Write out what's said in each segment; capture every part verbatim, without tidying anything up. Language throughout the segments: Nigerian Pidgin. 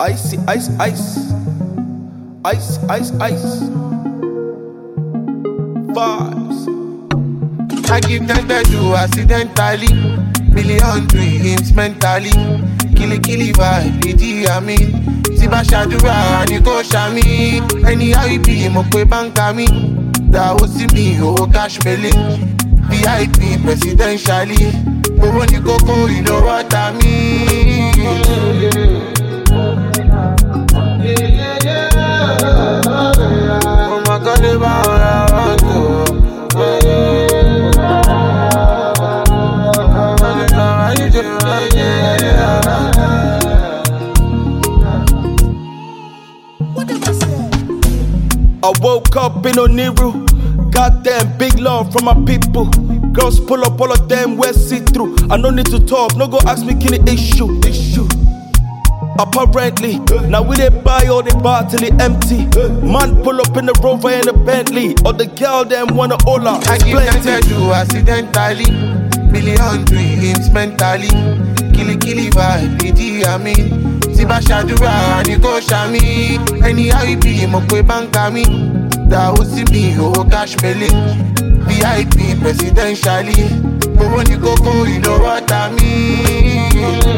Icy, ice, ice. Ice, ice, ice. Vibes. I give them the do accidentally. Million dreams mentally. Killy killy vibe, D J I mean. Siba Shadura, Niko Shami. Anyhow you be, Mokwe Bankami. That was me, oh cash melly. V I P presidentially. But when you go, go, you know what I mean. Oh my God, if I want to. I woke up in Oniru. Goddamn big love from my people. Girls pull up, all of them wear see-through. I no need to talk, no go ask me kill the issue. Issue. Apparently, now we they buy all the bar till it empty. Man pull up in the Rover and the Bentley. Or the girl them wanna all out. I give them the do accidentally. Million dreams mentally. Killy killy vibe, D J I mean. Siba Shadura, Niko Shami. Anyhow you be, Mokwe Bankami. That was me, oh cash melly. V I P presidentially. But when you go, go, you know what I mean.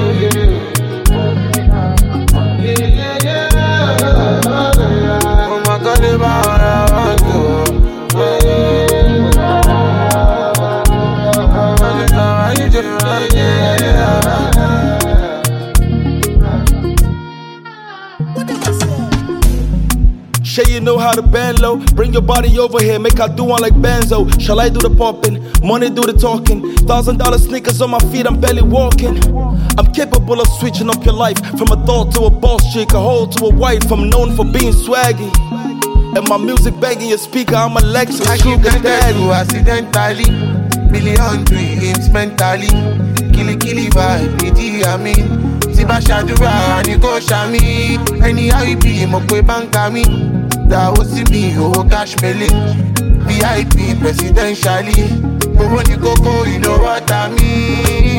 Oh my God, if I want to. Sure you know how to bend low. Bring your body over here, make I do one like Benzo. Shall I do the popping? Money do the talking. Thousand dollar sneakers on my feet, I'm barely walking. I'm capable of switching up your life. From a thought to a boss chick, a hoe to a wife. I'm known for being swaggy. And my music banging your speaker, I'm a Lexus I give them the do accidentally. Million dreams mentally. Killy killy vibe, D J I mean. Siba Shadura, Niko Shami. Anyhow you be, Mokwe Bankami. That was me, oh cash melly. V I P presidentially. But when you go, go, you know what I mean.